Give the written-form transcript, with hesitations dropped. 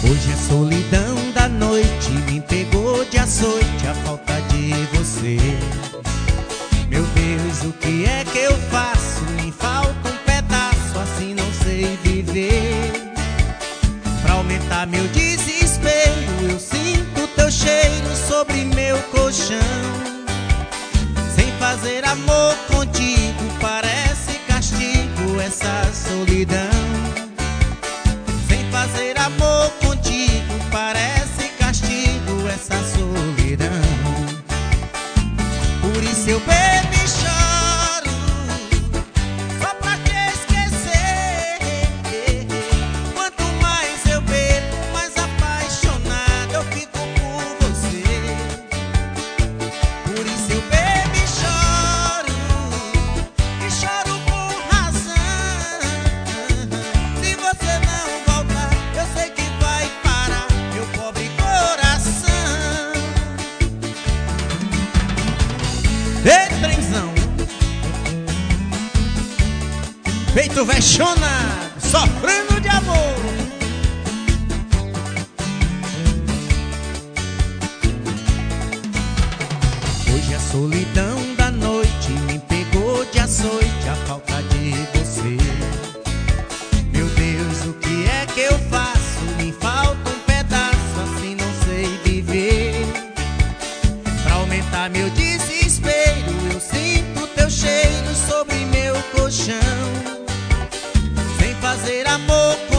Hoje a solidão da noite me pegou de açoite, a falta de você. Meu Deus, o que é que eu faço? Me falta um pedaço, assim não sei viver. Pra aumentar meu desespero, eu sinto teu cheiro sobre meu colchão. Sem fazer amor contigo, parece castigo essa solidão. Sem fazer amor contigo, parece castigo essa solidão. Por isso eu bebo e choro, só pra te esquecer. Quanto mais eu bebo, mais apaixonado eu fico por você. Por isso eu bebo e choro por razão. Se você não voltar, eu sei que vai parar meu pobre coração. Ei, trenzão, peito vexonado, sofrendo de amor. Hoje a solidão da noite me pegou de açoite, a falta de você. Meu Deus, o que é que eu faço? Me falta um pedaço, assim não sei viver. Pra aumentar meu desespero, eu sinto teu cheiro sobre meu colchão. Sem fazer amor com